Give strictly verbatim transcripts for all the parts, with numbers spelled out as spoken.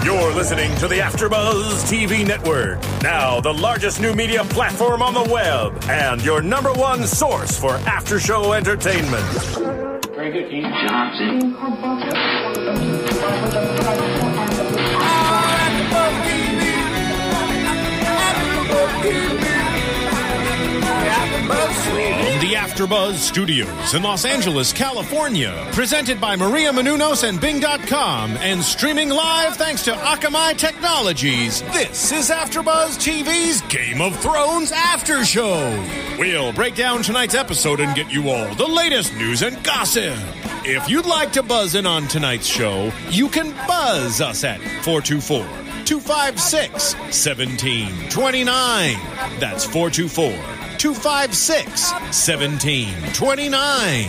You're listening to the AfterBuzz T V Network, now the largest new media platform on the web, and your number one source for after-show entertainment. Very good, Dean Johnson. From the AfterBuzz Studios in Los Angeles, California, presented by Maria Menounos and Bing dot com, and streaming live thanks to Akamai Technologies, this is AfterBuzz T V's Game of Thrones After Show. We'll break down tonight's episode and get you all the latest news and gossip. If you'd like to buzz in on tonight's show, you can buzz us at four two four, two five six, one seven two nine. That's four two four, two five six, one seven two nine.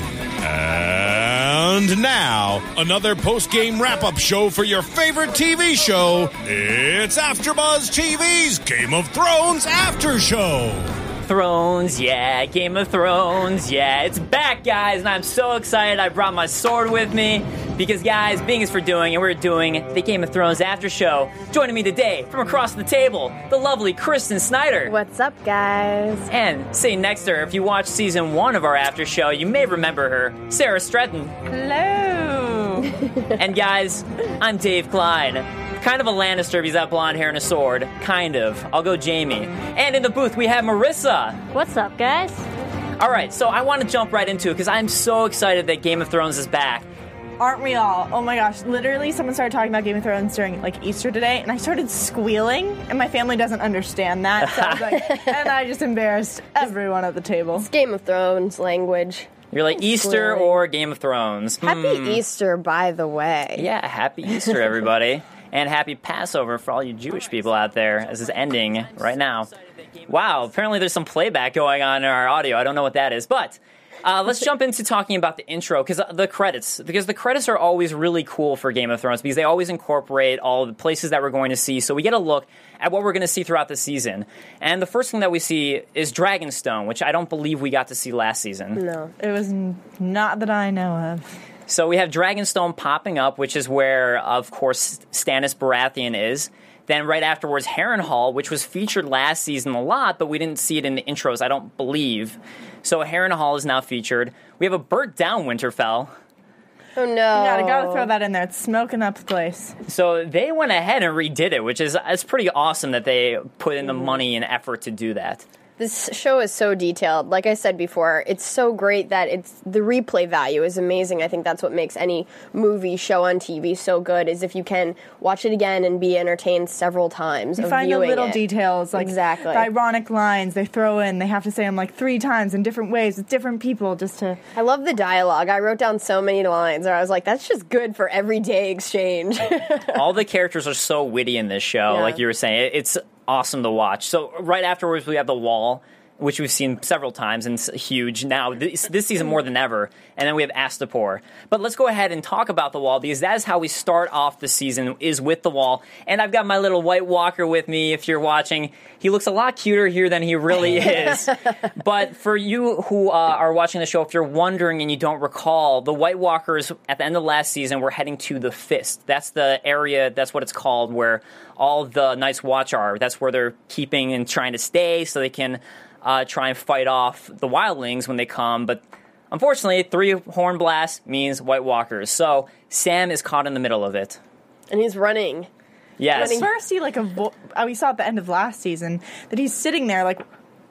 And now, another post-game wrap-up show for your favorite T V show. It's AfterBuzz T V's Game of Thrones After Show. Thrones, yeah, Game of Thrones, yeah, it's back, guys, and I'm so excited. I brought my sword with me because, guys, Bing is for doing, and we're doing the Game of Thrones After Show. Joining me today from across the table, the lovely Kristen Snyder. What's up, guys? And sitting next to her, if you watched season one of our After Show, you may remember her, Sarah Stretton. Hello. And, guys, I'm Dave Klein. Kind of a Lannister if he's got blonde hair and a sword. Kind of. I'll go Jamie. And in the booth, we have Marissa. What's up, guys? All right, so I want to jump right into it because I'm so excited that Game of Thrones is back. Aren't we all? Oh my gosh, literally someone started talking about Game of Thrones during like Easter today, and I started squealing, and my family doesn't understand that, so I was like, and I just embarrassed everyone at the table. It's Game of Thrones language. You're like Easter Squealing. or Game of Thrones. Happy Hmm. Easter, by the way. Yeah, happy Easter, everybody. And happy Passover for all you Jewish people out there, as it's ending right now. Wow, apparently there's some playback going on in our audio. I don't know what that is, but uh, let's jump into talking about the intro, because the credits, because the credits are always really cool for Game of Thrones, because they always incorporate all the places that we're going to see, so we get a look at what we're going to see throughout the season. And the first thing that we see is Dragonstone, which I don't believe we got to see last season. No. It was n- not that I know of. So we have Dragonstone popping up, which is where, of course, Stannis Baratheon is. Then right afterwards, Harrenhal, which was featured last season a lot, but we didn't see it in the intros, I don't believe. So Harrenhal is now featured. We have a burnt down Winterfell. Oh, no. Yeah, I gotta throw that in there. It's smoking up the place. So they went ahead and redid it, which is it's pretty awesome that they put in the money and effort to do that. This show is so detailed. Like I said before, it's so great that it's the replay value is amazing. I think that's what makes any movie, show on T V so good, is if you can watch it again and be entertained several times. You of find the viewing little it. details, like Exactly. the ironic lines they throw in. They have to say them like three times in different ways with different people just to... I love the dialogue. I wrote down so many lines where I was like, that's just good for everyday exchange. All the characters are so witty in this show, Yeah. like you were saying. It's awesome to watch. So right afterwards, we have the Wall, which we've seen several times and it's huge now this, this season more than ever. And then we have Astapor. But let's go ahead and talk about the Wall, because that is how we start off the season, is with the Wall. And I've got my little White Walker with me, if you're watching. He looks a lot cuter here than he really is. But for you who uh, are watching the show, if you're wondering and you don't recall, the White Walkers, at the end of last season, were heading to the Fist. That's the area, that's what it's called, where all the Night's Watch are. That's where they're keeping and trying to stay so they can uh, try and fight off the wildlings when they come. But unfortunately, three horn blasts means White Walkers. So Sam is caught in the middle of it. And he's running. Yes. When first see like a vo- uh, we saw at the end of last season that he's sitting there like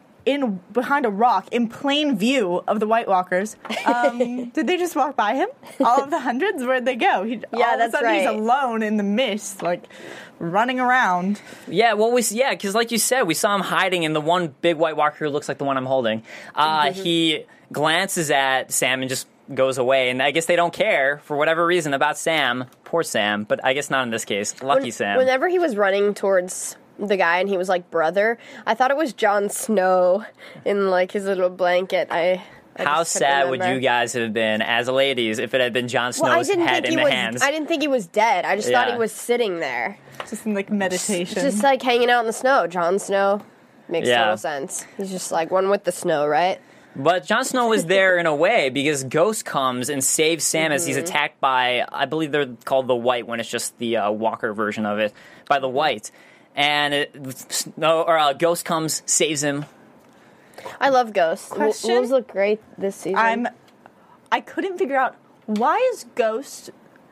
in behind a rock in plain view of the White Walkers. Um, did they just walk by him? All of the hundreds? Where'd they go? He, Yeah, all that's of a sudden right. he's alone in the mist, like running around. Yeah, well, we yeah, because like you said, we saw him hiding, and the one big White Walker who looks like the one I'm holding, uh, Mm-hmm. he glances at Sam and just goes away. And I guess they don't care, for whatever reason, about Sam. Poor Sam, but I guess not in this case. Lucky When- Sam. Whenever he was running towards the guy and he was like, brother, I thought it was Jon Snow in like his little blanket. I, I How just couldn't sad would remember. you guys have been as ladies if it had been Jon Well, I Snow's didn't head think in he the was. hands? I didn't think he was dead. I just thought Yeah. he was sitting there, Just in like meditation. just like hanging out in the snow. Jon Snow makes Yeah. total sense. He's just like one with the snow, right? But Jon Snow was there in a way because Ghost comes and saves Sam as he's attacked by, I believe they're called the White when it's just the uh, Walker version of it, by the White. And it, Snow, or, uh, Ghost comes, saves him. I love Ghost. Question? Wolves look great this season. I'm. I couldn't figure out why is Ghost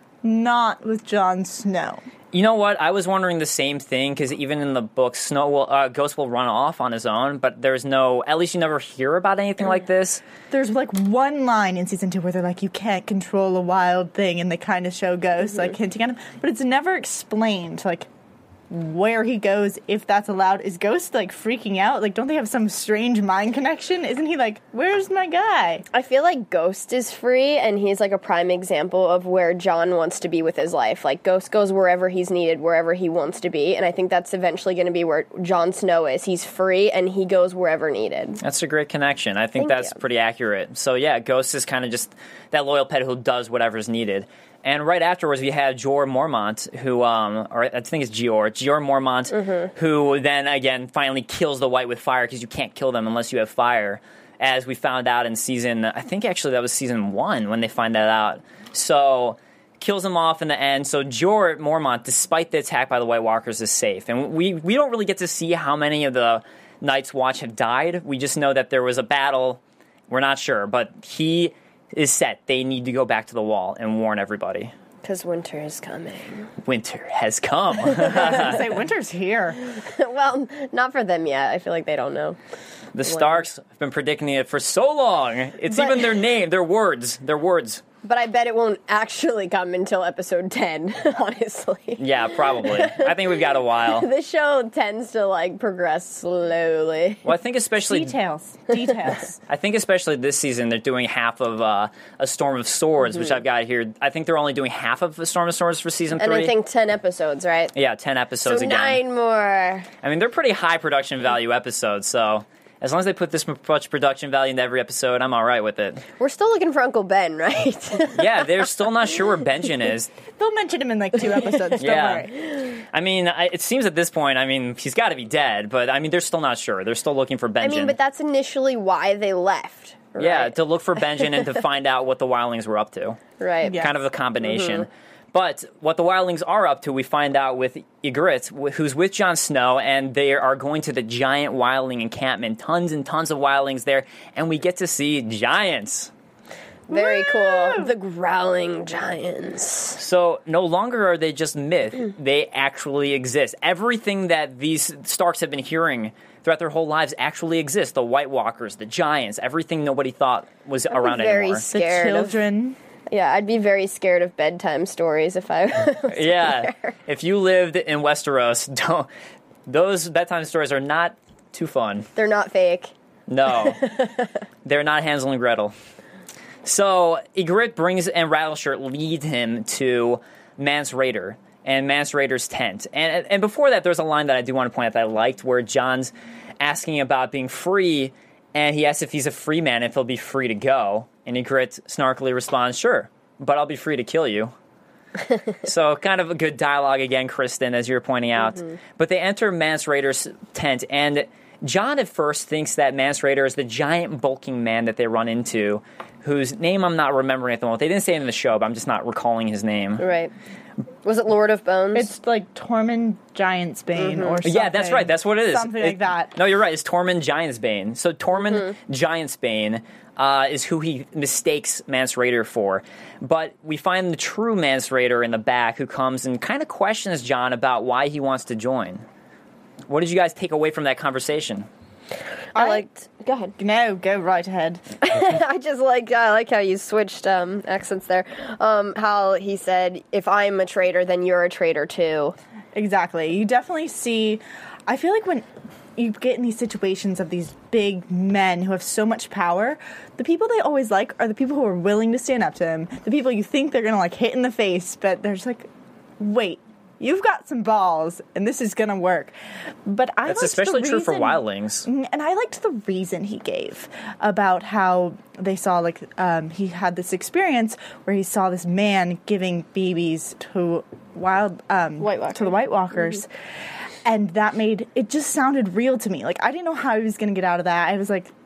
not with Jon Snow. You know what? I was wondering the same thing because even in the book, Snow will, uh, Ghost will run off on his own, but there's no. At least you never hear about anything like this. There's like one line in season two where they're like, "You can't control a wild thing," and they kind of show Ghost like hinting at him, but it's never explained like where he goes, if that's allowed. Is Ghost like freaking out? Like, don't they have some strange mind connection? Isn't he like, "Where's my guy?" I feel like Ghost is free, and he's like a prime example of where Jon wants to be with his life. Like, Ghost goes wherever he's needed, wherever he wants to be, and I think that's eventually going to be where Jon Snow is. He's free, and he goes wherever needed. That's a great connection. I think Thank that's you. pretty accurate. So yeah, Ghost is kind of just that loyal pet who does whatever's needed. And right afterwards, we had Jorah Mormont, who, um, or I think it's Gior, Gior Mormont, Mm-hmm. who then again finally kills the White with fire because you can't kill them unless you have fire. As we found out in season, I think actually that was season one when they find that out. So kills them off in the end. So Jorah Mormont, despite the attack by the White Walkers, is safe. And we we don't really get to see how many of the Night's Watch have died. We just know that there was a battle. We're not sure, but he is set. They need to go back to the wall and warn everybody. Because winter is coming. Winter has come. I say winter's here. Well, not for them yet. I feel like they don't know. The Starks have been predicting it for so long. It's But- even their name, their words, their words. But I bet it won't actually come until episode ten, honestly. Yeah, probably. I think we've got a while. The show tends to, like, progress slowly. Well, I think especially Details. Details. I think especially this season, they're doing half of uh, a Storm of Swords, which I've got here. I think they're only doing half of a Storm of Swords for season And three. I think ten episodes, right? yeah, ten episodes So again. nine more. I mean, they're pretty high production value episodes, so as long as they put this much production value into every episode, I'm all right with it. We're still looking for Uncle Ben, right? Yeah, they're still not sure where Benjen is. They'll mention him in like two episodes. Don't Yeah. worry. I mean, I, it seems at this point, I mean, he's got to be dead, but I mean, they're still not sure. They're still looking for Benjen. I mean, but that's initially why they left. Right? Yeah, to look for Benjen and to find out what the wildlings were up to. Right. Yeah. Kind of a combination. But what the wildlings are up to, we find out with Ygritte, wh- who's with Jon Snow, and they are going to the giant wildling encampment. Tons and tons of wildlings there, and we get to see giants. Very cool. The growling giants. So no longer are they just myth; they actually exist. Everything that these Starks have been hearing throughout their whole lives actually exists. The White Walkers, the giants, everything nobody thought was around very anymore. The scared of- children. Yeah, I'd be very scared of bedtime stories if I was Yeah, there. if you lived in Westeros, don't, those bedtime stories are not too fun. They're not fake. No, they're not Hansel and Gretel. So Ygritte brings and Rattleshirt lead him to Mance Rayder and Mance Rayder's tent. And and before that, there's a line that I do want to point out that I liked, where John's asking about being free, and he asks if he's a free man, if he'll be free to go. And Ygritte snarkily responds, "Sure, but I'll be free to kill you." So kind of a good dialogue again, Kristen, as you were pointing out. Mm-hmm. But they enter Mance Rayder's tent, and John at first thinks that Mance Rayder is the giant bulking man that they run into, whose name I'm not remembering at the moment. They didn't say it in the show, but I'm just not recalling his name. Right. Was it Lord of Bones? It's like Tormund Giantsbane or something. Yeah, that's right. That's what it is. Something It- like that. No, you're right. It's Tormund Giantsbane. So Tormund Giantsbane uh, is who he mistakes Mance Rayder for. But we find the true Mance Rayder in the back, who comes and kind of questions John about why he wants to join. What did you guys take away from that conversation? I liked. Go ahead. No, go right ahead. I just like I like how you switched um, accents there. Um, how he said, "If I'm a traitor, then you're a traitor too." Exactly. You definitely see. I feel like when you get in these situations of these big men who have so much power, the people they always like are the people who are willing to stand up to them. The people you think they're gonna like hit in the face, but they're just like, wait. You've got some balls, and this is gonna work. But I That's liked especially the true for reason- wildlings. And I liked the reason he gave about how they saw, like, um, he had this experience where he saw this man giving babies to wild, um, White Walker. to the White Walkers. And that made, it just sounded real to me. Like, I didn't know how he was going to get out of that. I was like,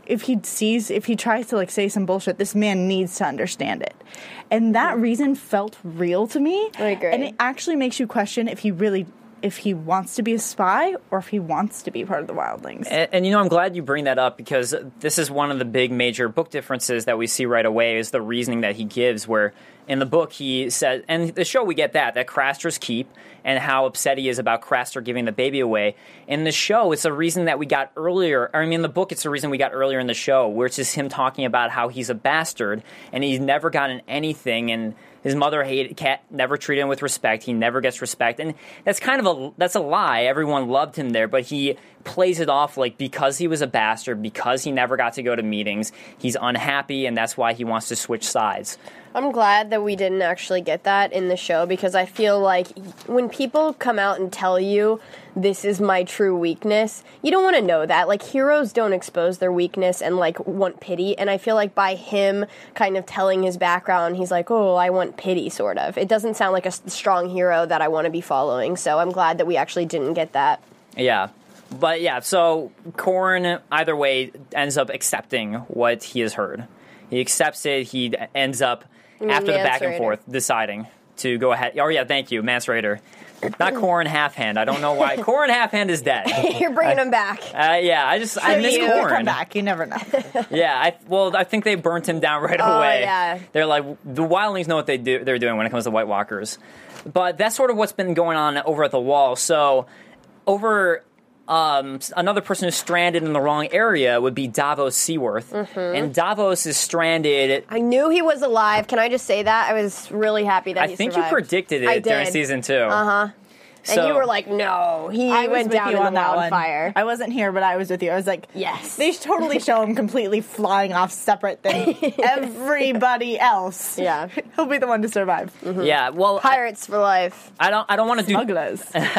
if he sees, if he tries to like say some bullshit, this man needs to understand it. And that reason felt real to me. I agree. And it actually makes you question if he really, if he wants to be a spy or if he wants to be part of the Wildlings. And, and, you know, I'm glad you bring that up because this is one of the big major book differences that we see right away is the reasoning that he gives, where in the book he says, and the show we get that, that Craster's keep and how upset he is about Craster giving the baby away. In the show, it's a reason that we got earlier, or I mean, in the book, it's a reason we got earlier in the show, which is him talking about how he's a bastard and he's never gotten anything, and his mother hated, cat never treated him with respect. He never gets respect, and that's kind of a that's a lie. Everyone loved him there, but he plays it off like because he was a bastard, because he never got to go to meetings, he's unhappy, and that's why he wants to switch sides. I'm glad that we didn't actually get that in the show because I feel like when people come out and tell you this is my true weakness, you don't want to know that. Like, heroes don't expose their weakness and, like, want pity. And I feel like by him kind of telling his background, he's like, oh, I want pity, sort of. It doesn't sound like a strong hero that I want to be following. So I'm glad that we actually didn't get that. Yeah. But, yeah, so Corran, either way, ends up accepting what he has heard. He accepts it. He ends up, after the back and forth, deciding to go ahead. Oh, yeah, thank you, Mance Rayder. Not Corran Halfhand. I don't know why. Corran Halfhand is dead. You're bringing I, him back. Uh, yeah, I just, I miss you Corran. come back. You never know. Yeah, I, well, I think they burnt him down right Oh, away. yeah. They're like, the Wildlings know what they do, they're doing when it comes to White Walkers. But that's sort of what's been going on over at the Wall. So, over... Um, another person who's stranded in the wrong area would be Davos Seaworth. Mm-hmm. And Davos is stranded. I knew he was alive. Can I just say that? I was really happy that I he think survived. you predicted I it during did. season two. Uh-huh. And So- you were like, no, he I was went with down you in on the that one. wildfire. I wasn't here, but I was with you. I was like, Yes. They totally show him completely flying off separate than everybody else. Yeah. He'll be the one to survive. Yeah, well, I, Pirates for life. I don't. I don't want to do. Smugglers.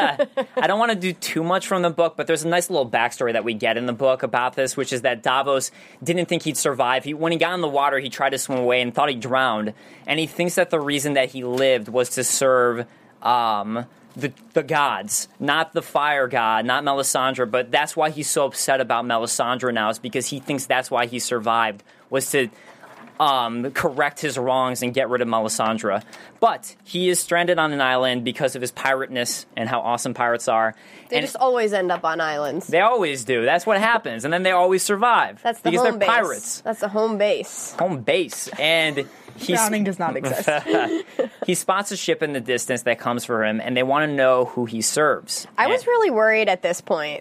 I don't want to do too much from the book, but there's a nice little backstory that we get in the book about this, which is that Davos didn't think he'd survive. He, when he got in the water, he tried to swim away and thought he drowned, and he thinks that the reason that he lived was to serve. Um, The, the gods, not the fire god, not Melisandre, but that's why he's so upset about Melisandre now, is because he thinks that's why he survived, was to um, correct his wrongs and get rid of Melisandre. But he is stranded on an island because of his pirateness and how awesome pirates are. They and just always end up on islands. they always do. That's what happens. And then they always survive. That's the because home they're base. pirates. That's the home base. Home base. And he's... Drowning does not exist. He spots a ship in the distance that comes for him, and they want to know who he serves. I And- was really worried at this point.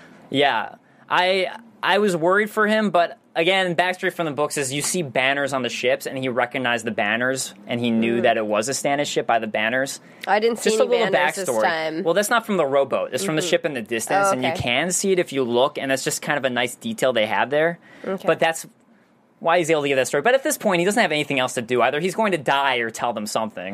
Yeah, I I was worried for him, but again, backstory from the books is you see banners on the ships, and he recognized the banners, and he knew that it was a Stannis ship by the banners. I didn't see Just a any little banners this backstory. time. Well, that's not from the rowboat; it's from the ship in the distance, Oh, and you okay. can see it if you look, and that's just kind of a nice detail they have there. Okay. But that's why he's able to give that story. But at this point, he doesn't have anything else to do. Either he's going to die or tell them something.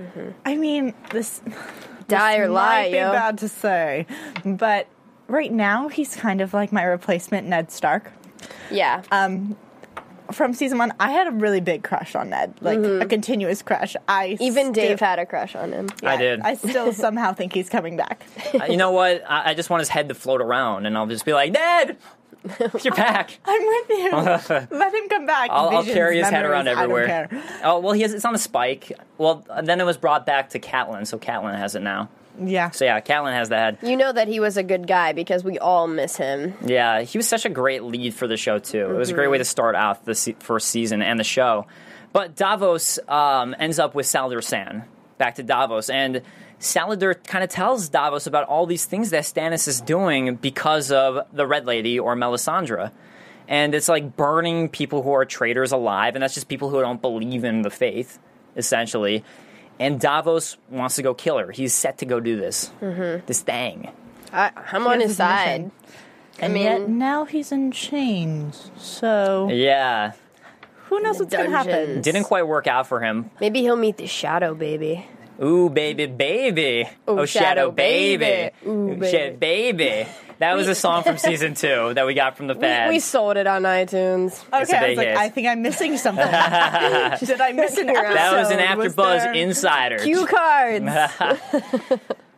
I mean, this Die or lie, might be yo. bad to say, but right now he's kind of like my replacement Ned Stark. Yeah. Um, from season one, I had a really big crush on Ned, like a continuous crush. I Even still- Dave had a crush on him. I did. I still somehow think he's coming back. Uh, you know what? I, I just want his head to float around, and I'll just be like, Ned, you're back. I'm with you. Let him come back. I'll, I'll Visions, carry his head memories, around I don't everywhere. care. Oh well, he has it's on a spike. Well, then it was brought back to Catelyn, so Catelyn has it now. Yeah. So yeah, Catelyn has the head. You know that he was a good guy because we all miss him. Yeah, he was such a great lead for the show too. It was a great way to start out the se- first season and the show. But Davos um, ends up with Salladhor Saan. Back to Davos, and Salladhor kind of tells Davos about all these things that Stannis is doing because of the Red Lady or Melisandre. And it's like burning people who are traitors alive, and that's just people who don't believe in the faith, essentially. And Davos wants to go kill her. He's set to go do this. Mm-hmm. This thing. I, I'm on has his his side. mission. I And mean, yet now he's in chains. So Yeah. who knows what's going to happen? dungeons. Didn't quite work out for him. maybe he'll meet the Shadow Baby. Ooh, baby, baby. Ooh, oh, Shadow, Shadow baby. Baby. Ooh, Ooh, baby. Shit, baby. That was a song from season two that we got from the We, fans. we sold it on iTunes. Okay, It's a I was big like, hit. I think I'm missing something. Did I miss an episode? That was an Was AfterBuzz there- Insider. Cue cards.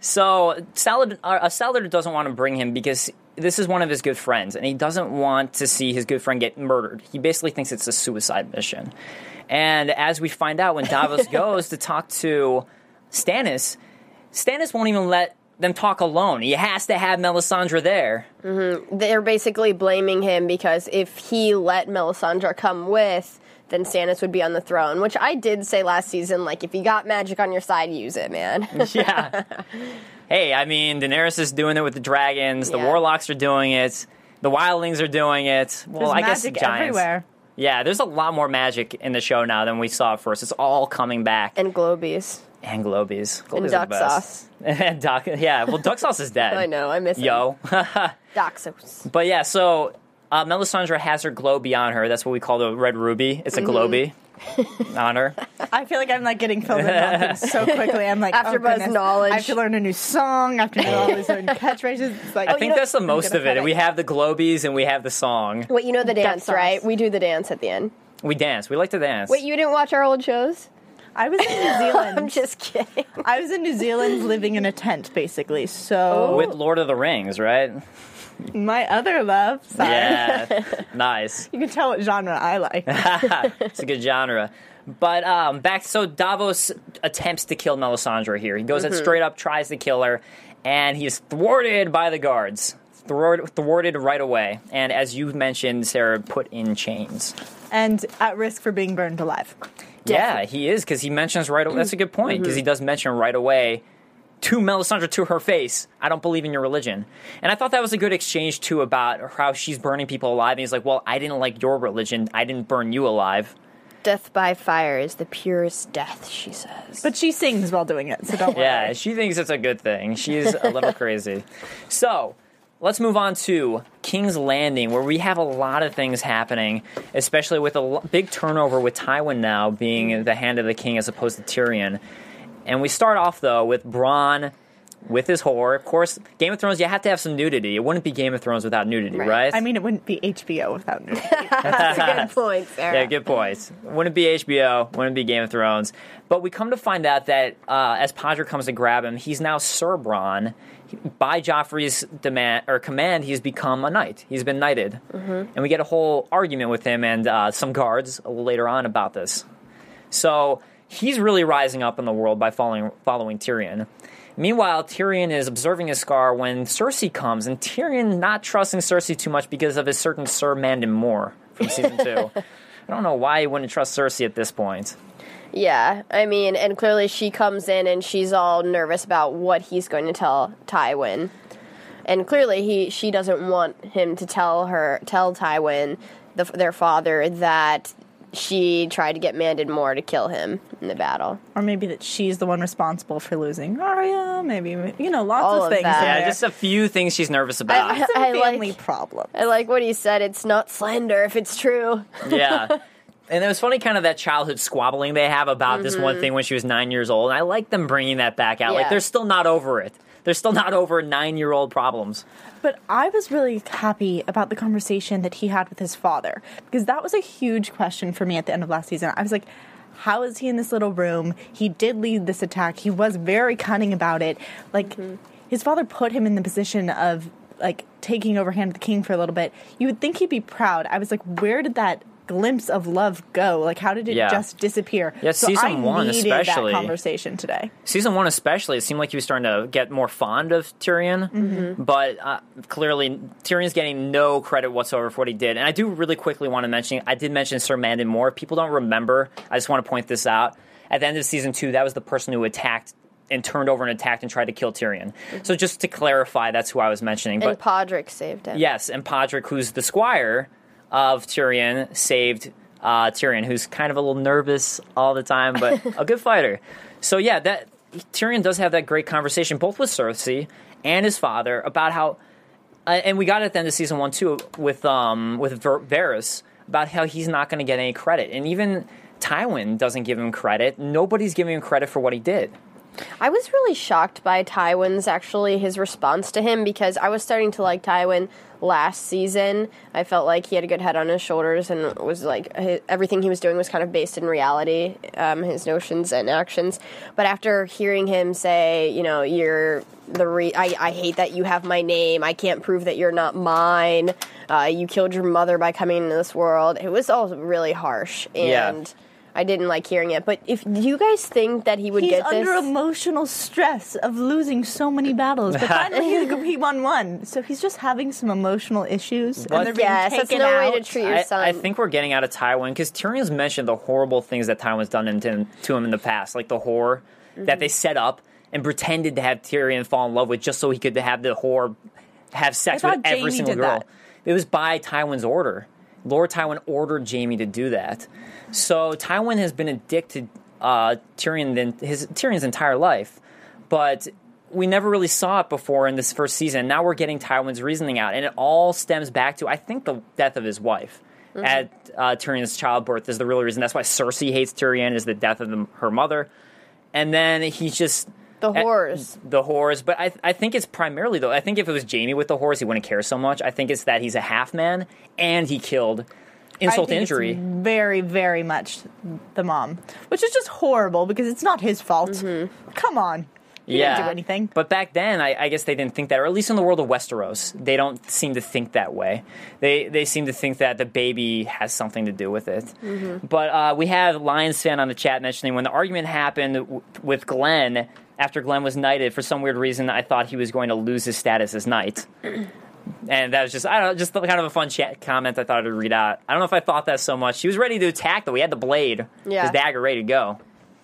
So Salad, uh, Salad doesn't want to bring him because this is one of his good friends, and he doesn't want to see his good friend get murdered. He basically thinks it's a suicide mission. And as we find out, when Davos goes to talk to Stannis, Stannis won't even let them talk alone. He has to have Melisandre there. Mm-hmm. They're basically blaming him because if he let Melisandre come with, then Stannis would be on the throne, which I did say last season, like, if you got magic on your side, use it, man. Yeah. Hey, I mean, Daenerys is doing it with the dragons, the Yeah. warlocks are doing it, the wildlings are doing it. Well, There's I guess magic giants. everywhere. Yeah, there's a lot more magic in the show now than we saw at first. It's all coming back. And Globies. And Globies. Globies And are duck the best. sauce. And duck, yeah, well, duck sauce is dead. I know, I miss him. Yo. Duck sauce. But yeah, so uh, Melisandre has her globe on her. That's what we call the red ruby. It's a globy on her. I feel like I'm like getting filled in on things so quickly. I'm like, After oh, Buzz goodness. knowledge. I have to learn a new song. I have to know all these certain catchphrases. It's like, I think know- that's the I'm most gonna of it. cut We have the globies and we have the song. Wait, you know the dance, sauce. right? We do the dance at the end. We dance. We like to dance. Wait, you didn't watch our old shows? I was in New Zealand. I'm just kidding. I was in New Zealand living in a tent, basically. So With Lord of the Rings, right? my other love, sorry. Yeah. Nice. You can tell what genre I like. It's a good genre. But um, back, so Davos attempts to kill Melisandre here. He goes Mm-hmm. and straight up tries to kill her, and he's thwarted by the guards. Thwart, thwarted right away. And as you mentioned, Sarah, put in chains. And at risk for being burned alive. Yeah, he is, because he mentions right away. That's a good point, because Mm-hmm. he does mention right away to Melisandre, to her face, I don't believe in your religion. And I thought that was a good exchange, too, about how she's burning people alive. And he's like, well, I didn't like your religion. I didn't burn you alive. Death by fire is the purest death, she says. But she sings while doing it, so don't worry. Yeah, she thinks it's a good thing. She's a little crazy. So, let's move on to King's Landing, where we have a lot of things happening, especially with a l- big turnover with Tywin now being the hand of the king as opposed to Tyrion. And we start off, though, with Bronn with his whore. Of course, Game of Thrones, you have to have some nudity. It wouldn't be Game of Thrones without nudity, right? Right. I mean, it wouldn't be H B O without nudity. That's a good point, Sarah. Yeah, good points. Wouldn't be H B O, wouldn't be Game of Thrones. But we come to find out that uh, as Podrick comes to grab him, he's now Sir Bronn. By Joffrey's demand or command, he's become a knight. He's been knighted. Mm-hmm. And we get a whole argument with him and uh, some guards a little later on about this. So he's really rising up in the world by following, following Tyrion. Meanwhile, Tyrion is observing his scar when Cersei comes, and Tyrion not trusting Cersei too much because of his certain Sir Mandon Moore from season two. I don't know why he wouldn't trust Cersei at this point. Yeah, I mean, and clearly she comes in and she's all nervous about what he's going to tell Tywin. And clearly he she doesn't want him to tell her, tell Tywin, the, their father, that she tried to get Mandon Moore to kill him in the battle. Or maybe that she's the one responsible for losing Arya. Maybe, you know, lots All of of things. that. in Yeah, there. just a few things she's nervous about. I- Some I like- family problem. I like what he said, it's not slander if it's true. Yeah. And it was funny kind of that childhood squabbling they have about this one thing when she was nine years old. And I like them bringing that back out. Like, Yeah. they're still not over it. They're still not over nine-year-old problems. But I was really happy about the conversation that he had with his father, because that was a huge question for me at the end of last season. I was like, how is he in this little room? He did lead this attack. He was very cunning about it. Like, mm-hmm. his father put him in the position of, like, taking over Hand of the King for a little bit. You would think he'd be proud. I was like, where did that glimpse of love go? Like, how did it Yeah. just disappear? Yeah, so season I one needed especially. that conversation today. Season one especially, it seemed like he was starting to get more fond of Tyrion. Mm-hmm. But uh, clearly, Tyrion's getting no credit whatsoever for what he did. And I do really quickly want to mention, I did mention Sir Mandon Moore. People don't remember. I just want to point this out. At the end of season two, that was the person who attacked and turned over and attacked and tried to kill Tyrion. Mm-hmm. So just to clarify, that's who I was mentioning. And But Podrick saved him. yes, and Podrick, who's the squire of Tyrion, saved uh, Tyrion, who's kind of a little nervous all the time, but a good fighter. So yeah, that Tyrion does have that great conversation, both with Cersei and his father, about how, uh, and we got it at the end of season one too, with um with Ver- Varys, about how he's not going to get any credit, and even Tywin doesn't give him credit. Nobody's giving him credit for what he did. I was really shocked by Tywin's, actually, his response to him, because I was starting to like Tywin last season. I felt like he had a good head on his shoulders and was like, his, everything he was doing was kind of based in reality, um, his notions and actions. But after hearing him say, you know, you're the re- I, I hate that you have my name, I can't prove that you're not mine, uh, you killed your mother by coming into this world, it was all really harsh. And Yeah. I didn't like hearing it. But if do you guys think that he would He's get this? under emotional stress of losing so many battles, but finally he, he won one. So he's just having some emotional issues, But- and they're being Yes, taken that's no out. way to treat your I, son. I think we're getting out of Tywin because Tyrion's mentioned the horrible things that Tywin's done into, to him in the past, like the whore Mm-hmm. that they set up and pretended to have Tyrion fall in love with just so he could have the whore have sex I with thought every Jaime single did girl. that. It was by Tywin's order. Lord Tywin ordered Jaime to do that. So Tywin has been addicted uh, Tyrion than his Tyrion's entire life, but we never really saw it before in this first season. Now we're getting Tywin's reasoning out, and it all stems back to, I think, the death of his wife. Mm-hmm. At uh, Tyrion's childbirth is the real reason. That's why Cersei hates Tyrion, is the death of the, her mother. And then he's just... the whores. The whores. But I, I think it's primarily, though, I think if it was Jaime with the whores, he wouldn't care so much. I think it's that he's a half-man, and he killed insult I think injury. It's very, very much the mom, which is just horrible because it's not his fault. Mm-hmm. Come on. He Yeah. didn't do anything. But back then, I, I guess they didn't think that, or at least in the world of Westeros, they don't seem to think that way. They they seem to think that the baby has something to do with it. Mm-hmm. But uh, we have Lions fan on the chat mentioning when the argument happened w- with Glenn, after Glenn was knighted, for some weird reason, I thought he was going to lose his status as knight. And that was just, I don't know, just kind of a fun chat comment I thought I'd read out. I don't know if I thought that so much. He was ready to attack, though. He had the blade, Yeah. his dagger ready to go.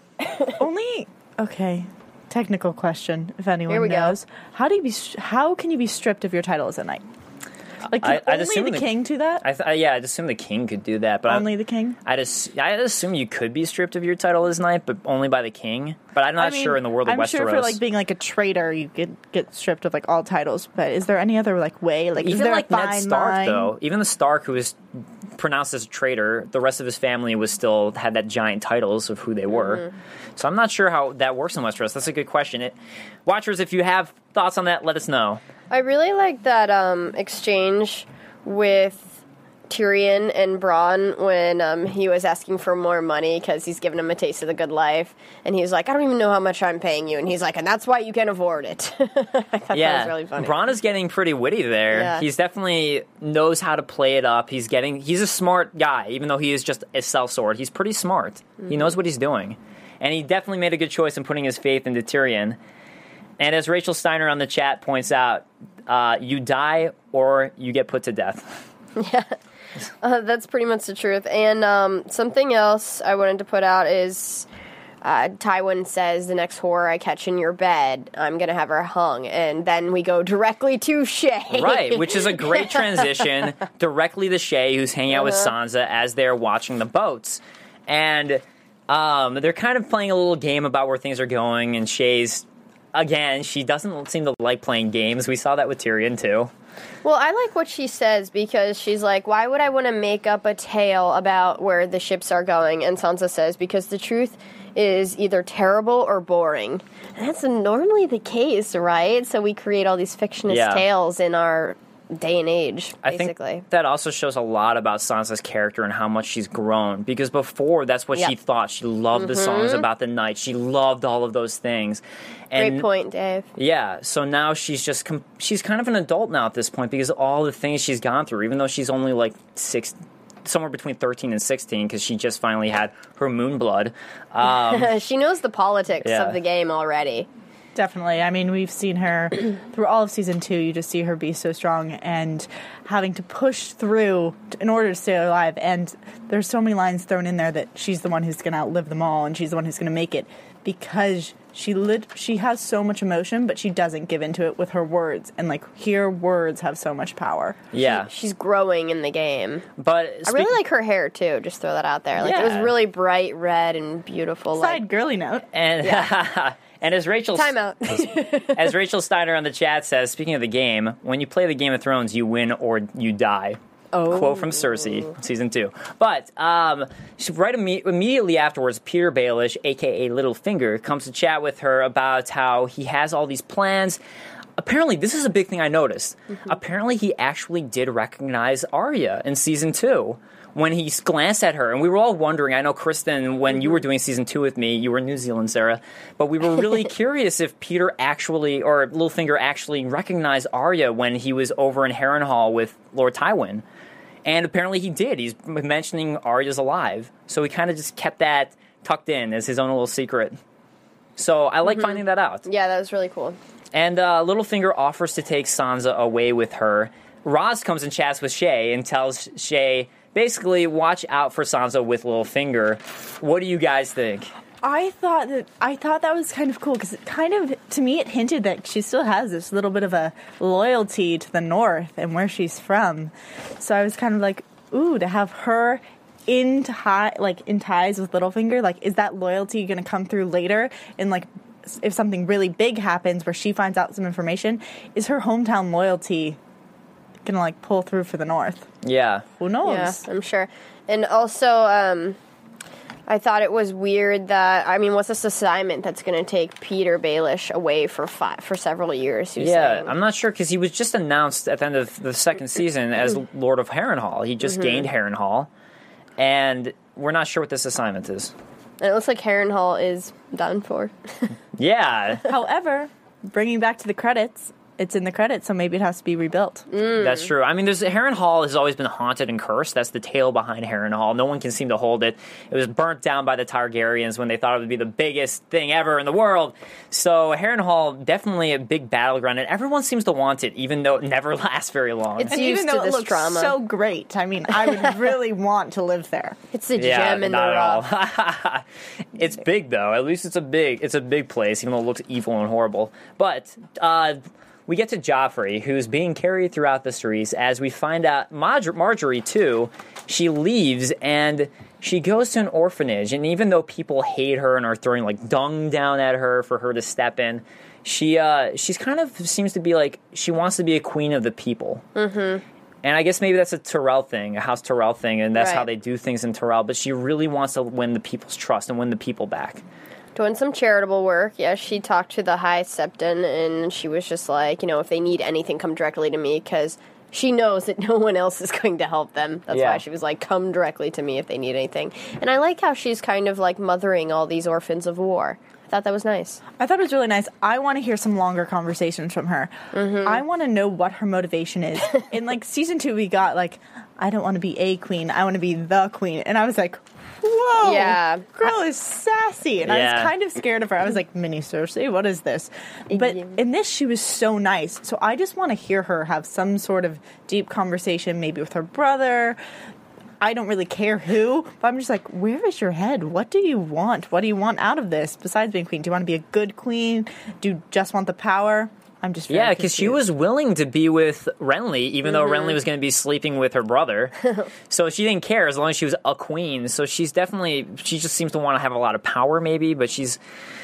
Only, okay, technical question, if anyone Here we go. knows. How do you be, how can you be stripped of your title as a knight? Like, can I- I'd only assume the the- king do that? I th- yeah, I'd assume the king could do that, but only I, the king? I'd, ass- I'd assume you could be stripped of your title as knight, but only by the king. But I'm not I mean, sure in the world of I'm Westeros. sure for like being like a traitor, you could get stripped of like all titles. But is there any other like way? Like, is Even there like a fine Ned Stark, line? though, even the Stark who was pronounced as a traitor, the rest of his family was still had that giant titles of who they were. Mm-hmm. So I'm not sure how that works in Westeros. That's a good question. It, watchers, if you have thoughts on that, let us know. I really like that um, exchange with Tyrion and Bronn when um, he was asking for more money because he's giving him a taste of the good life, and he was like, "I don't even know how much I'm paying you," and he's like, "And that's why you can't afford it." I thought Yeah, that was really funny. Bronn is getting pretty witty there. Yeah. He's definitely knows how to play it up. He's getting he's a smart guy, even though he is just a sellsword. He's pretty smart. Mm-hmm. He knows what he's doing, and he definitely made a good choice in putting his faith into Tyrion. And as Rachel Steiner on the chat points out, uh, you die or you get put to death. Uh, that's pretty much the truth. And um, something else I wanted to put out is uh, Tywin says, "The next whore I catch in your bed, I'm going to have her hung." And then we go directly to Shay. Right, which is a great transition directly to Shay, who's hanging out with Sansa as they're watching the boats. And um, they're kind of playing a little game about where things are going, and Shay's, again, she doesn't seem to like playing games. We saw that with Tyrion, too. Well, I like what she says because she's like, "Why would I want to make up a tale about where the ships are going?" And Sansa says, "Because the truth is either terrible or boring." And that's normally the case, right? So we create all these fictionist Yeah. tales in our day and age, I basically. think that also shows a lot about Sansa's character and how much she's grown. Because before, that's what Yeah. she thought. She loved the songs about the night. She loved all of those things. And Great point, Dave. yeah, so now she's just com- she's kind of an adult now at this point because of all the things she's gone through. Even though she's only like six, somewhere between thirteen and sixteen, because she just finally had her moon blood. Um, She knows the politics Yeah. of the game already. Definitely. I mean, we've seen her through all of season two. You just see her be so strong and having to push through t- in order to stay alive. And there's so many lines thrown in there that she's the one who's going to outlive them all, and she's the one who's going to make it because she lit. She has so much emotion, but she doesn't give into it with her words. And like, here, words have so much power. yeah, She's growing in the game. but I really like her hair too. Just throw that out there. Like it was Yeah. really bright red and beautiful. Side Like girly note. and and as Rachel time out. as Rachel Steiner on the chat says, speaking of the game, when you play the Game of Thrones, you win or you die. Oh. Quote from Cersei, season two. But um, she, right imme- immediately afterwards, Peter Baelish, a k a. Littlefinger, comes to chat with her about how he has all these plans. Apparently, this is a big thing I noticed. Mm-hmm. Apparently, he actually did recognize Arya in season two when he glanced at her. And we were all wondering, I know, Kristen, when mm-hmm. you were doing season two with me, you were in New Zealand, Sarah, but we were really curious if Peter actually, or Littlefinger actually recognized Arya when he was over in Harrenhal with Lord Tywin. And apparently he did. He's mentioning Arya's alive. So he kind of just kept that tucked in as his own little secret. So I like mm-hmm. finding that out. Yeah, that was really cool. And uh, Littlefinger offers to take Sansa away with her. Roz comes and chats with Shay and tells Shay, basically, watch out for Sansa with Littlefinger. What do you guys think? I thought that I thought that was kind of cool because it kind of, to me, it hinted that she still has this little bit of a loyalty to the North and where she's from. So I was kind of like, ooh, to have her in tie, like in ties with Littlefinger, like, is that loyalty going to come through later? And like, if something really big happens where she finds out some information, is her hometown loyalty going to like pull through for the North? Yeah, who knows? Yeah, I'm sure. And also, um, I thought it was weird that, I mean, what's this assignment that's going to take Peter Baelish away for five, for several years? Yeah, saying? I'm not sure, because he was just announced at the end of the second season as Lord of Harrenhal. He just mm-hmm. gained Harrenhal, and we're not sure what this assignment is. And it looks like Harrenhal is done for. Yeah. However, bringing back to the credits, it's in the credits, so maybe it has to be rebuilt. Mm. That's true. I mean, there's Harrenhal has always been haunted and cursed. That's the tale behind Harrenhal. No one can seem to hold it. It was burnt down by the Targaryens when they thought it would be the biggest thing ever in the world. So Harrenhal, definitely a big battleground, and everyone seems to want it, even though it never lasts very long. It's and used even though to this it looks drama. so great. I mean, I would really want to live there. It's a yeah, gem in the rough. It's big, though. At least it's a big, it's a big place, even though it looks evil and horrible. But uh, we get to Joffrey, who's being carried throughout the streets, as we find out Mar- Marjorie, too, she leaves and she goes to an orphanage. And even though people hate her and are throwing, like, dung down at her for her to step in, she uh, she's kind of seems to be like, she wants to be a queen of the people. Mm-hmm. And I guess maybe that's a Tyrell thing, a House Tyrell thing, and that's right. how they do things in Tyrell. But she really wants to win the people's trust and win the people back. Doing some charitable work. Yeah, she talked to the High Septon, and she was just like, you know, if they need anything, come directly to me, because she knows that no one else is going to help them. That's yeah. why she was like, come directly to me if they need anything. And I like how she's kind of like mothering all these orphans of war. I thought that was nice. I thought it was really nice. I want to hear some longer conversations from her. Mm-hmm. I want to know what her motivation is. In like season two, we got like, I don't want to be a queen. I want to be the queen. And I was like, whoa, yeah. girl is sassy. And yeah. I was kind of scared of her. I was like, mini Cersei, what is this? But in this, she was so nice. So I just want to hear her have some sort of deep conversation, maybe with her brother. I don't really care who, but I'm just like, where is your head? What do you want? What do you want out of this besides being queen? Do you want to be a good queen? Do you just want the power? I'm just yeah, because she was willing to be with Renly, even mm-hmm. though Renly was going to be sleeping with her brother. So she didn't care as long as she was a queen. So she's definitely, she just seems to want to have a lot of power maybe, but she's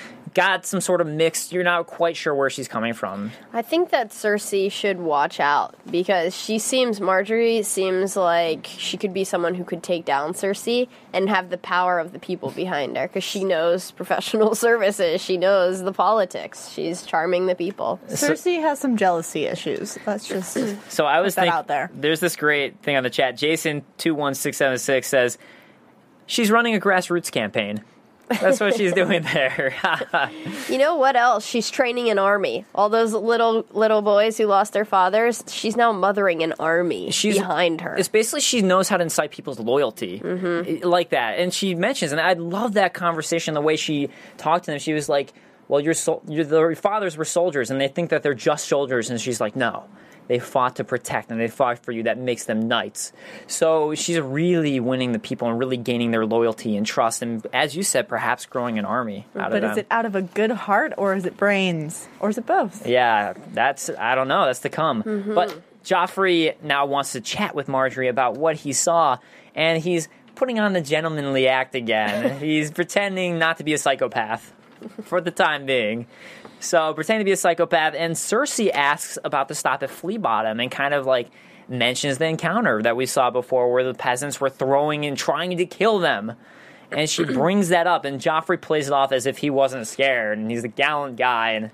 got some sort of mixed, you're not quite sure where she's coming from. I think that Cersei should watch out, because she seems, Marjorie seems like she could be someone who could take down Cersei and have the power of the people behind her, because she knows professional services, she knows the politics, she's charming the people. Cersei has some jealousy issues. That's just so I was put that think, out there. There's this great thing on the chat. Jason two one six seven six says, she's running a grassroots campaign. That's what she's doing there. You know what else? She's training an army. All those little little boys who lost their fathers, she's now mothering an army she's, behind her. It's basically she knows how to incite people's loyalty, mm-hmm. like that. And she mentions, and I love that conversation, the way she talked to them. She was like, well, your, so- your, your fathers were soldiers, and they think that they're just soldiers. And she's like, no. They fought to protect, and they fought for you. That makes them knights. So she's really winning the people and really gaining their loyalty and trust. And as you said, perhaps growing an army out but of them. But is it out of a good heart, or is it brains? Or is it both? Yeah, that's, I don't know. That's to come. Mm-hmm. But Joffrey now wants to chat with Marjorie about what he saw, and he's putting on the gentlemanly act again. He's pretending not to be a psychopath for the time being. So, pretending to be a psychopath, and Cersei asks about the stop at Flea Bottom and kind of like mentions the encounter that we saw before where the peasants were throwing and trying to kill them. And she brings that up, and Joffrey plays it off as if he wasn't scared, and he's a gallant guy, and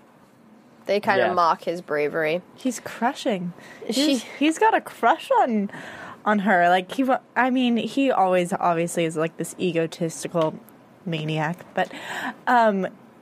They kind of Yeah. mock his bravery. He's crushing. She- He's, he's got a crush on on her. Like he, wa- I mean, he always obviously is like this egotistical maniac, but um,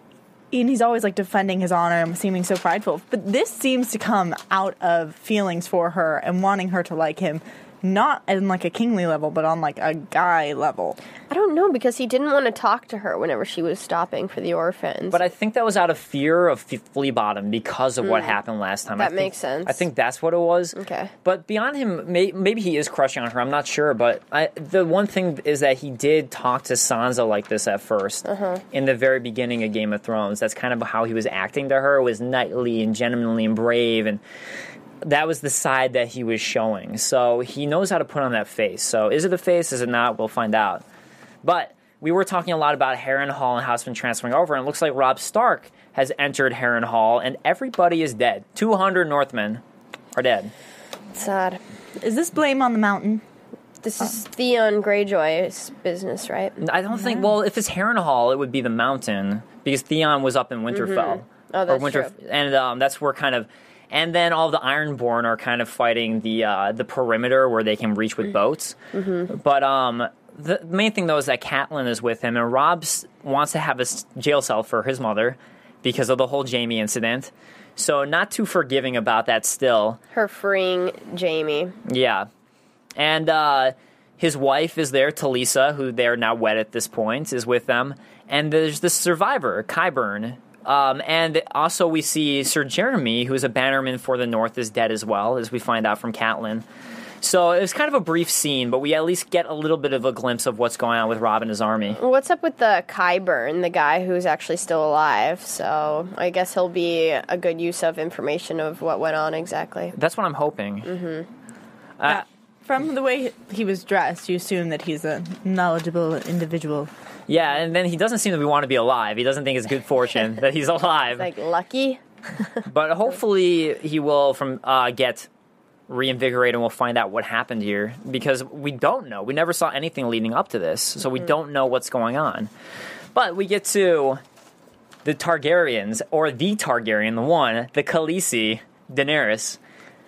and he's always like defending his honor and seeming so prideful. But this seems to come out of feelings for her and wanting her to like him, not in like a kingly level, but on like a guy level. I don't know, because he didn't want to talk to her whenever she was stopping for the orphans. But I think that was out of fear of F- Flea Bottom because of what happened last time. That I think, makes sense. I think that's what it was. Okay. But beyond him, may, maybe he is crushing on her. I'm not sure. But I, the one thing is that he did talk to Sansa like this at first. Uh-huh. In the very beginning of Game of Thrones. That's kind of how he was acting to her, was knightly and gentlemanly and brave. And that was the side that he was showing. So he knows how to put on that face. So is it a face? Is it not? We'll find out. But we were talking a lot about Harrenhal and how it's been transferring over, and it looks like Robb Stark has entered Harrenhal, and everybody is dead. two hundred Northmen are dead. Sad. Is this blame on the mountain? This is Theon Greyjoy's business, right? I don't think, well, if it's Harrenhal, it would be the mountain, because Theon was up in Winterfell. Oh, that's true. And um, that's where kind of, and then all the Ironborn are kind of fighting the uh, the perimeter where they can reach with boats. Mm-hmm. But um, the main thing, though, is that Catelyn is with him, and Robb wants to have a s- jail cell for his mother because of the whole Jaime incident. So not too forgiving about that still. Her freeing Jaime. Yeah. And uh, his wife is there, Talisa, who they're now wed at this point, is with them. And there's the survivor, Qyburn. Um, and also we see Sir Jeremy, who's a bannerman for the North, is dead as well, as we find out from Catelyn. So it was kind of a brief scene, but we at least get a little bit of a glimpse of what's going on with Robb and his army. What's up with the Qyburn, the guy who's actually still alive? So I guess he'll be a good use of information of what went on exactly. That's what I'm hoping. Mm-hmm. Uh, Uh, from the way he was dressed, you assume that he's a knowledgeable individual. Yeah, and then he doesn't seem to want to be alive. He doesn't think it's good fortune that he's alive. Like, lucky? But hopefully he will from uh, get reinvigorated, and we'll find out what happened here, because we don't know. We never saw anything leading up to this, so we don't know what's going on. But we get to the Targaryens, or the Targaryen, the one, the Khaleesi, Daenerys.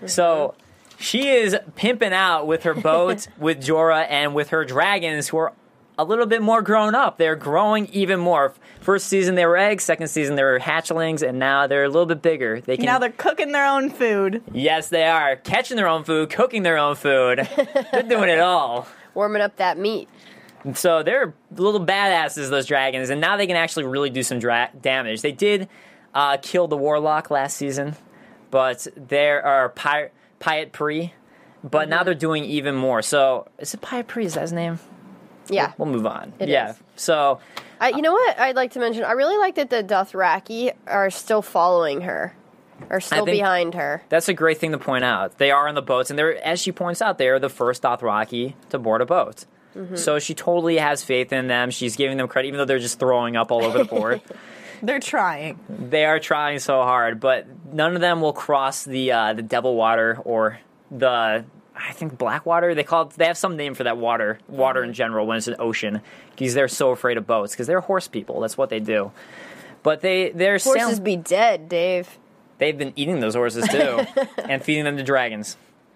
So she is pimping out with her boat, with Jorah, and with her dragons, who are a little bit more grown up. They're growing even more. First season they were eggs, second season they were hatchlings, and now they're a little bit bigger. They can, Now they're cooking their own food. yes, they are. Catching their own food, cooking their own food. They're doing it all. Warming up that meat. And so they're little badasses, those dragons, and now they can actually really do some dra- damage. They did uh, kill the Warlock last season, but there are Py- Pyat Pri, but Mm-hmm. now they're doing even more. So is it Pyat Pri? Is that his name? Yeah. We'll move on. It yeah. is. So I, you know what I'd like to mention? I really like that the Dothraki are still following her. Are still think- behind her. that's a great thing to point out. They are on the boats, and they're, as she points out, they are the first Dothraki to board a boat. Mm-hmm. So she totally has faith in them. She's giving them credit, even though they're just throwing up all over the board. They're trying. They are trying so hard, but none of them will cross the uh, the Devil Water or the, I think, Blackwater. They call it, they have some name for that water, water in general, when it's an ocean, because they're so afraid of boats, because they're horse people. That's what they do. But they they're Horses sail- be dead, Dave. they've been eating those horses too, and feeding them to dragons.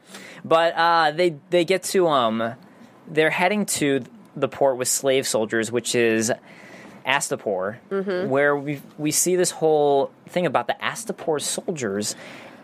But uh, they they get to um, they're heading to the port with slave soldiers, which is Astapor, Mm-hmm. where we we see this whole thing about the Astapor soldiers,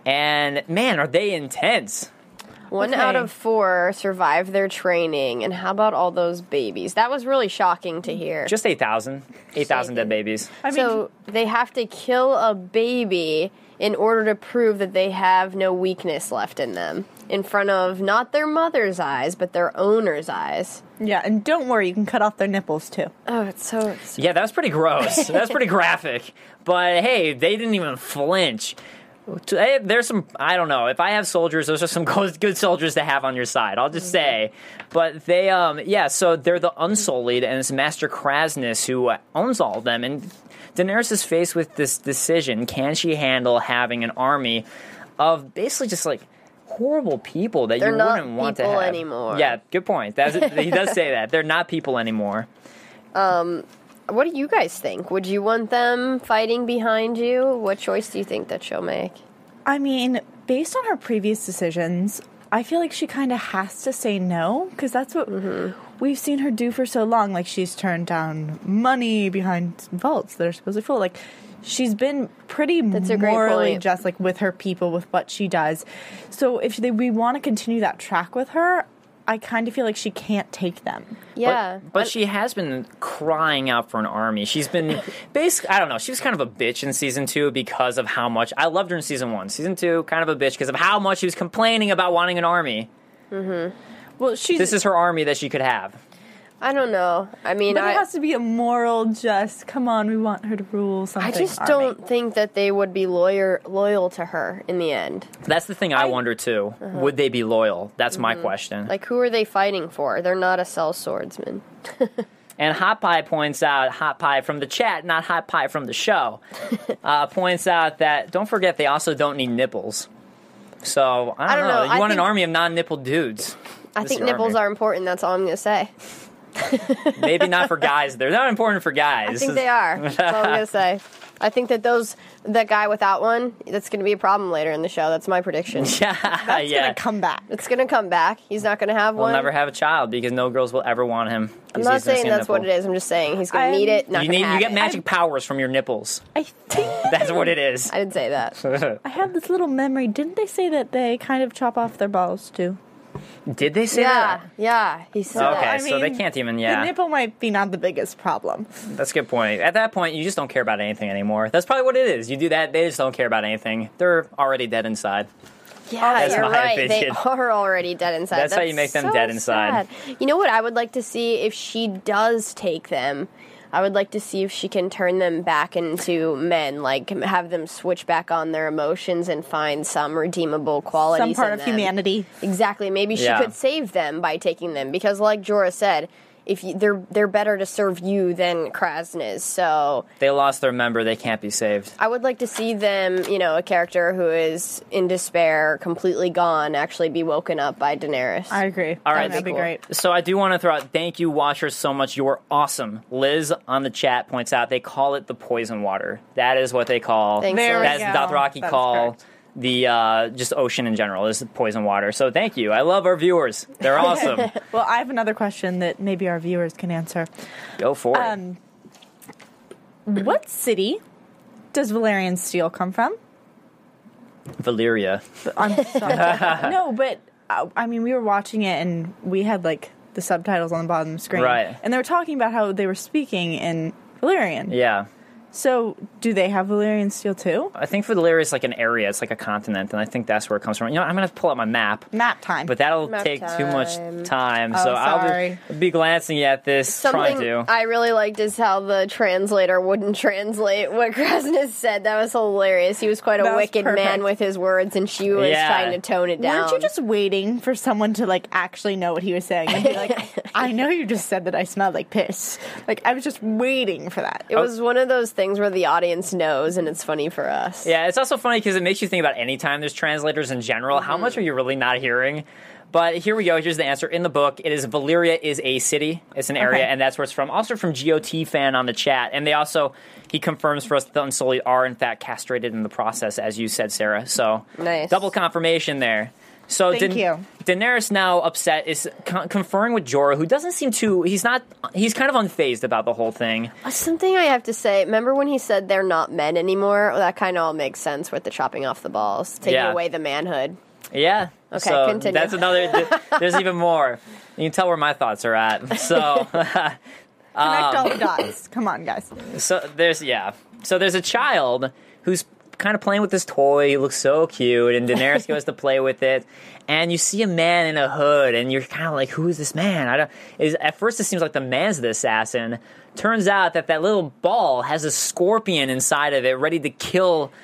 and man, are they intense! One Okay. out of four survived their training, and how about all those babies? That was really shocking to hear. Just eight thousand, eight thousand dead babies. I mean, so they have to kill a baby in order to prove that they have no weakness left in them, in front of not their mother's eyes, but their owner's eyes. yeah, and don't worry, you can cut off their nipples too. Oh, it's so... It's Yeah, that was pretty gross. That's pretty graphic. But hey, they didn't even flinch. Hey, there's some, I don't know, if I have soldiers, those are some good, good soldiers to have on your side, I'll just say. But they, um, yeah, so they're the Unsullied, and it's Master Krasnus who owns all of them, and Daenerys is faced with this decision. Can she handle having an army of basically just, like, horrible people that They're you not wouldn't want to people have? anymore. Yeah, good point. That's it. He does say that. They're not people anymore. What do you guys think? Would you want them fighting behind you? What choice do you think that she'll make? I mean, based on her previous decisions, I feel like she kind of has to say no, because that's what Mm-hmm. we've seen her do for so long. Like, she's turned down money behind vaults that are supposedly full. Like, she's been pretty That's a great morally point. just, like, with her people, with what she does. So if they, we want to continue that track with her, I kind of feel like she can't take them. Yeah. But, but she has been crying out for an army. She's been basically, I don't know, she was kind of a bitch in season two because of how much, I loved her in season one. Season two, kind of a bitch because of how much she was complaining about wanting an army. Well, she's... This is her army that she could have. I don't know. I mean, But I, it has to be a moral, just, come on, we want her to rule something. I just army. don't think that they would be loyal loyal to her in the end. That's the thing I, wonder too. Would they be loyal? That's my question. Like, who are they fighting for? They're not a cell swordsman. And Hot Pie points out, Hot Pie from the chat, not Hot Pie from the show, uh, points out that, don't forget, they also don't need nipples. So, I don't, I don't know. know. You I want an think- army of non-nipple dudes. I This think is your nipples army. are important. That's all I'm going to say. Maybe not for guys. They're not important for guys. I think they are. That's all I'm going to say. I think that those that guy without one, that's going to be a problem later in the show. That's my prediction. Yeah, That's yeah. gonna come back. It's going to come back. He's not going to have We'll one. never have a child because no girls will ever want him. I'm not saying that's what it is. I'm just saying he's going to need it. Not You gonna need have you get it. magic powers from your nipples. I think That's what it is. I didn't say that. I have this little memory. Didn't they say that they kind of chop off their balls too? Did they say Yeah, that? yeah. He said Okay, that. so they can't even. Yeah, The nipple might be not the biggest problem. that's a good point. At that point, you just don't care about anything anymore. That's probably what it is. You do that, they just don't care about anything. They're already dead inside. Yeah, That's you're my right. opinion. They are already dead inside. That's how you make them so dead inside. sad. You know what? I would like to see if she does take them. I would like to see if she can turn them back into men, like have them switch back on their emotions and find some redeemable qualities. Some part in of them. humanity. Exactly. Maybe she Yeah. could save them by taking them because, like Jorah said, if you, they're they're better to serve you than Krasnus. So They lost their member. They can't be saved. I would like to see them, you know, a character who is in despair, completely gone, actually be woken up by Daenerys. I agree. All right, that'd be cool. great. So I do want to throw out, thank you, watchers, so much. You are awesome. Liz on the chat points out they call it the poison water. That is what they call. Thanks, There we Liz. That's go. the Dothraki That's call. correct. The uh, just ocean in general is poison water. So thank you. I love our viewers. They're awesome. Well, I have another question that maybe our viewers can answer. Go for it. Um, what city does Valerian steel come from? Valyria. I'm sorry. No, but uh, I mean, we were watching it and we had like the subtitles on the bottom of the screen, Right. And they were talking about how they were speaking in Valyrian. Yeah. So, do they have Valyrian steel too? I think Valyria is like an area. It's like a continent, and I think that's where it comes from. You know, I'm going to pull out my map. Map time. But that'll Map take too much time. time, Oh, so I'll sorry. be, be glancing at this, trying Something to. I really liked is how the translator wouldn't translate what Krasnus said. That was hilarious. He was quite a That was wicked man perfect. with his words, and she was Yeah. trying to tone it down. Weren't you just waiting for someone to like actually know what he was saying and be like, "I know you just said that I smelled like piss." Like I was just waiting for that. It was one of those things where the audience knows, and it's funny for us. Yeah, it's also funny because it makes you think about any time there's translators in general. How much are you really not hearing? But here we go. Here's the answer. In the book, it is Valyria is a city. It's an area, Okay. and that's where it's from. Also from G O T fan on the chat. And they also, he confirms for us that the Unsullied are, in fact, castrated in the process, as you said, Sarah. So, Nice. double confirmation there. So Thank you. Daenerys now upset is con- conferring with Jorah, who doesn't seem to, he's not, he's kind of unfazed about the whole thing. Something I have to say, remember when he said they're not men anymore? Well, that kind of all makes sense with the chopping off the balls, taking Yeah. away the manhood. Yeah. Okay, so continue. That's another. th- There's even more. You can tell where my thoughts are at. So, Connect all the dots. Come on, guys. so there's yeah. So there's a child who's kind of playing with this toy. He looks so cute, and Daenerys goes to play with it, and you see a man in a hood, and you're kind of like, who is this man? I don't. Is at first it seems like the man's the assassin. Turns out that that little ball has a scorpion inside of it, ready to kill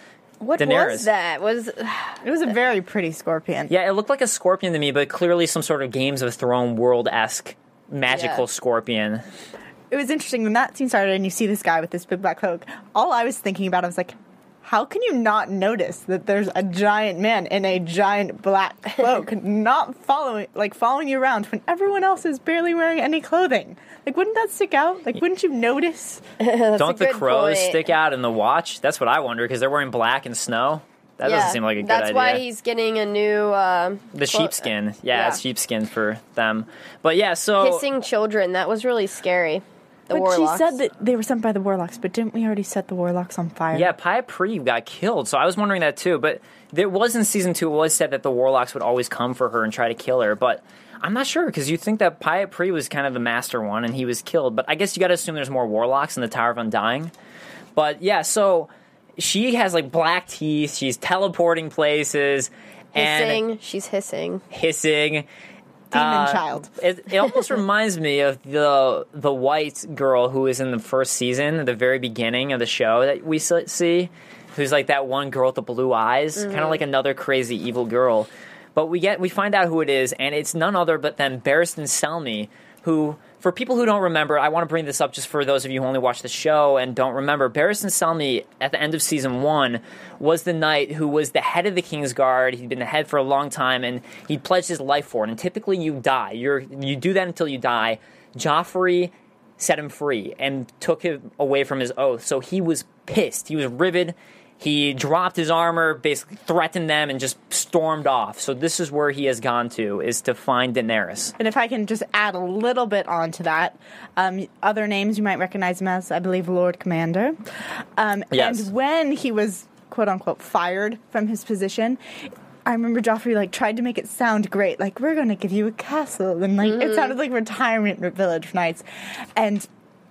What Daenerys. was that? Was It was a very pretty scorpion. Yeah, it looked like a scorpion to me, but clearly some sort of Games of Thrones world-esque magical Yeah. scorpion. It was interesting when that scene started and you see this guy with this big black cloak. All I was thinking about, I was like, how can you not notice that there's a giant man in a giant black cloak not following, like following you around when everyone else is barely wearing any clothing? Like, wouldn't that stick out? Like, wouldn't you notice? Don't the good crows point. stick out in the watch? That's what I wonder, because they're wearing black and snow. That yeah, doesn't seem like a good that's idea. why he's getting a new uh, the clo- sheepskin. Yeah, yeah. it's sheepskin for them. But yeah, so... hissing children. That was really scary. The But warlocks. she said that they were sent by the warlocks, but didn't we already set the warlocks on fire? Yeah, Pyapri got killed, so I was wondering that too. But there was in season two, it was said that the warlocks would always come for her and try to kill her. But I'm not sure, because you think that Pyapri was kind of the master one, and he was killed. But I guess you got to assume there's more warlocks in the Tower of Undying. But yeah, so she has like black teeth. She's teleporting places. hissing. And She's hissing. hissing. Demon Uh, child. It, it almost reminds me of the the white girl who is in the first season, at the very beginning of the show that we s- see, who's like that one girl with the blue eyes, kind of like another crazy evil girl. But we get we find out who it is, and it's none other but than Barristan Selmy, who, for people who don't remember, I want to bring this up just for those of you who only watch the show and don't remember. Barristan Selmy, at the end of season one, was the knight who was the head of the Kingsguard. He'd been the head for a long time, and he pledged his life for it. And typically, you die. You're you do that until you die. Joffrey set him free and took him away from his oath. So he was pissed. He was livid. He dropped his armor, basically threatened them, and just stormed off. So this is where he has gone to, is to find Daenerys. And if I can just add a little bit onto that, um, other names you might recognize him as, I believe, Lord Commander. Um, Yes. And when he was, quote unquote, fired from his position, I remember Joffrey like tried to make it sound great, like, we're going to give you a castle, and like it sounded like retirement village for knights. And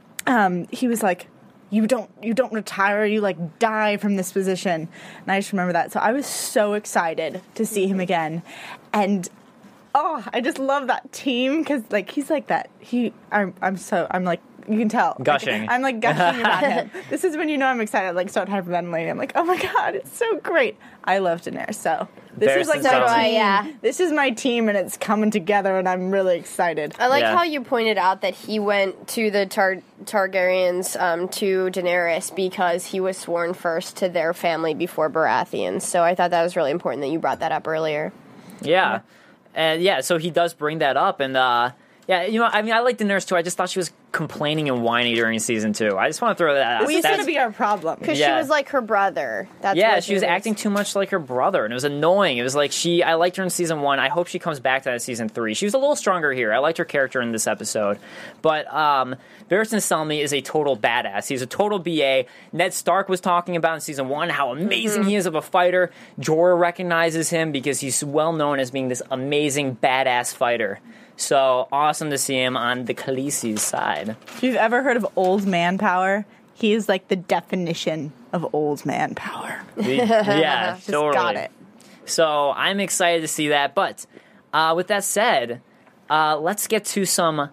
um, he was like, you don't you don't retire, you like die from this position. And I just remember that. So I was so excited to see him again. And oh, I just love that team, because like he's like that. He I'm I'm so I'm like, you can tell. Gushing. Like, I'm like gushing about him. This is when you know I'm excited, like start hyperventilating. I'm like, oh my god, it's so great. I love Daenerys. So this Barristan is like Selmy. my So do I, team. yeah. This is my team, and it's coming together, and I'm really excited. I like Yeah. how you pointed out that he went to the Tar- Targaryens um, to Daenerys because he was sworn first to their family before Baratheon. So I thought that was really important that you brought that up earlier. Yeah. And yeah, so he does bring that up, and uh, yeah, you know, I mean, I like Daenerys too. I just thought she was complaining and whining during season two. I just want to throw that out. This is That's- going to be our problem. Because Yeah. she was like her brother. That's yeah, what she was it acting too much like her brother, and it was annoying. It was like she, I liked her in season one. I hope she comes back to that in season three. She was a little stronger here. I liked her character in this episode. But um, Barristan Selmy is a total badass. He's a total B A. Ned Stark was talking about in season one how amazing he is of a fighter. Jorah recognizes him because he's well known as being this amazing badass fighter. So awesome to see him on the Khaleesi's side. If you've ever heard of old man power, he is like the definition of old man power. Yeah, Just totally. got it. So I'm excited to see that. But uh, with that said, uh, let's get to some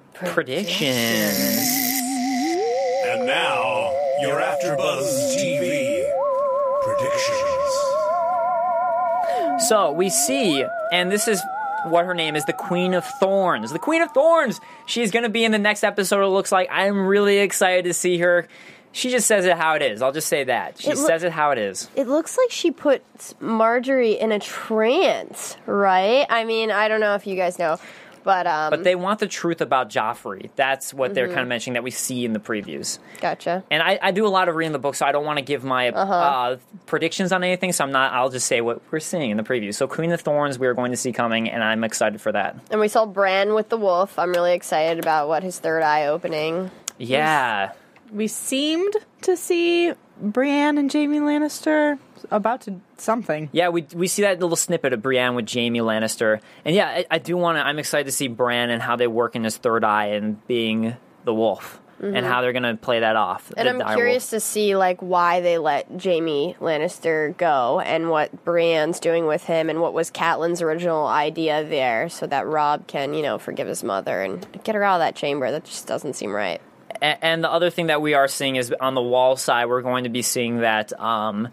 predictions. And now, your AfterBuzz T V predictions. So we see, and this is what her name is, the Queen of Thorns. The Queen of Thorns! She's going to be in the next episode, it looks like. I'm really excited to see her. She just says it how it is. I'll just say that. She It loo- says it how it is. It looks like she put Marjorie in a trance, right? I mean, I don't know if you guys know, but um, But they want the truth about Joffrey. That's what they're kind of mentioning that we see in the previews. gotcha. And I, I do a lot of reading the book, so I don't want to give my Uh-huh. uh, predictions on anything, so I'm not. I'll just say what we're seeing in the preview. So Queen of Thorns, we're going to see coming, and I'm excited for that. And we saw Bran with the wolf. I'm really excited about what his third eye opening. Yeah. We seemed to see Brienne and Jaime Lannister about to something. Yeah, we we see that little snippet of Brienne with Jaime Lannister. And yeah, I, I do want to, I'm excited to see Bran and how they work in his third eye and being the wolf. And how they're going to play that off. And the I'm dire curious wolf. to see like why they let Jaime Lannister go and what Brienne's doing with him and what was Catelyn's original idea there so that Robb can, you know, forgive his mother and get her out of that chamber. That just doesn't seem right. A- And the other thing that we are seeing is on the wall side, we're going to be seeing that um,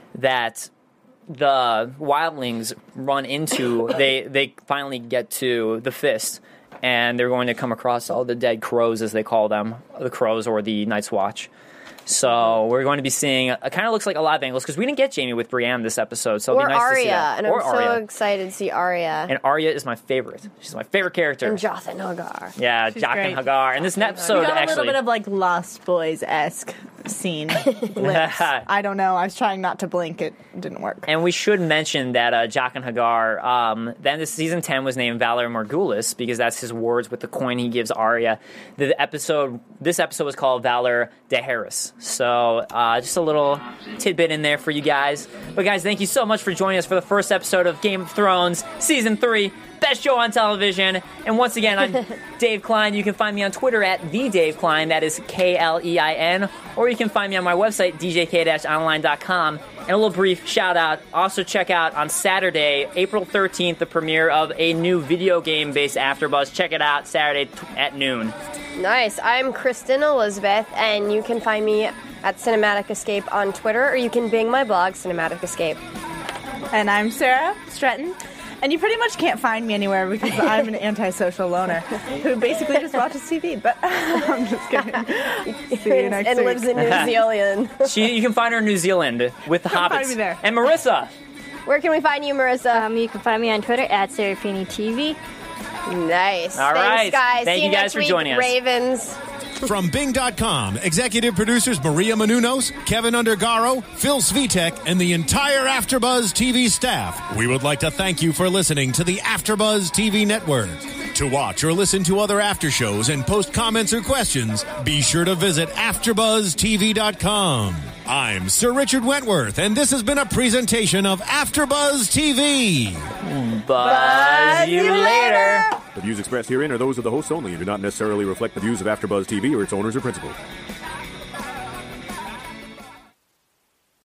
that the wildlings run into, they they finally get to the Fist, and they're going to come across all the dead crows, as they call them, the crows or the Night's Watch. So we're going to be seeing, it kind of looks like a lot of angles, because we didn't get Jaime with Brienne this episode, so it'll or be nice Arya, to see that. and or I'm Arya. so excited to see Arya. And Arya is my favorite. She's my favorite character. And Jothan Hagar. Yeah, She's Jock great. and Hagar. And this episode We got a actually... little bit of like Lost Boys-esque scene. glimpse. I don't know. I was trying not to blink. It didn't work. And we should mention that uh, Jock and Hagar, um, then this season ten was named Valar Morghulis, because that's his words with the coin he gives Arya. The episode, this episode was called Valar Daenerys. So uh, just a little tidbit in there for you guys. But guys, thank you so much for joining us for the first episode of Game of Thrones Season three. Best show on television. And once again, I'm Dave Klein. You can find me on Twitter at the Dave Klein. That is K L E I N. Or you can find me on my website, d j k dash online dot com. And a little brief shout out. Also check out on Saturday, April thirteenth, the premiere of a new video game based AfterBuzz. Check it out Saturday at noon. Nice. I'm Kristen Elizabeth, and you can find me at Cinematic Escape on Twitter, or you can bing my blog, Cinematic Escape. And I'm Sarah Stretton. And you pretty much can't find me anywhere because I'm an antisocial loner who basically just watches T V. But I'm just kidding. See you next and week. lives in New Zealand. She, you can find her in New Zealand with the Come Hobbits. find me there. And Marissa. Where can we find you, Marissa? Um, you can find me on Twitter at Serafini T V. Nice. All Thanks, right. guys. Thank See you guys next for week, joining us. Ravens. From Bing dot com, executive producers Maria Menounos, Kevin Undergaro, Phil Svitek, and the entire AfterBuzz T V staff, we would like to thank you for listening to the AfterBuzz T V network. To watch or listen to other after shows and post comments or questions, be sure to visit after buzz t v dot com. I'm Sir Richard Wentworth, and this has been a presentation of AfterBuzz T V. Buzz you later. The views expressed herein are those of the hosts only and do not necessarily reflect the views of AfterBuzz T V or its owners or principals.